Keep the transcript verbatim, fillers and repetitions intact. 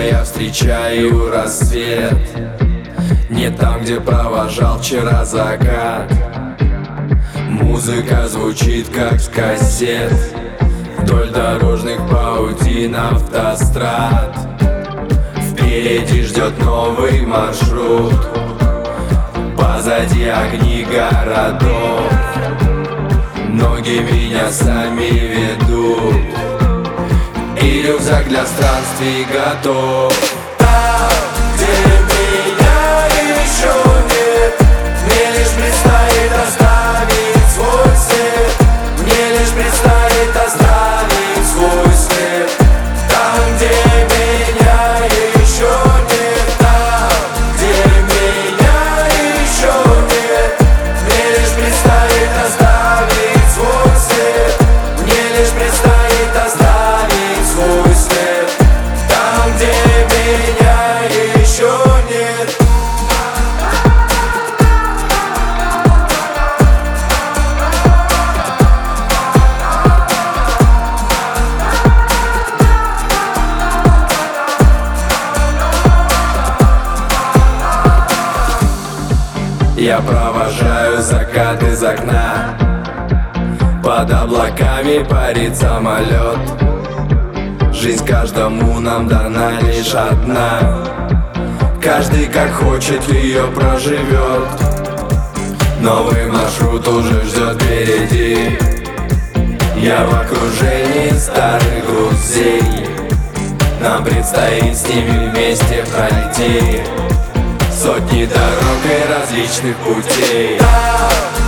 я встречаю рассвет. Не там, где провожал вчера закат. Музыка звучит, как с кассет. Вдоль дорожных паутин автострад. Впереди ждет новый маршрут. Позади огни городов. Ноги меня сами ведут, и рюкзак для странствий готов. Там, где меня еще нет, мне лишь предстоит оставить свой след. Мне лишь предстоит оставить свой след. Там, где меня еще нет, там, где меня еще нет, мне лишь предстоит оставить свой след. Мне лишь предстоит оставить свой след. Там, где меня еще нет. Я провожаю закат из окна. Под облаками парит самолет. Жизнь каждому нам дана лишь одна. Каждый как хочет ее проживет. Новый маршрут уже ждет впереди. Я в окружении старых друзей. Нам предстоит с ними вместе пройти сотни дорог и различных путей.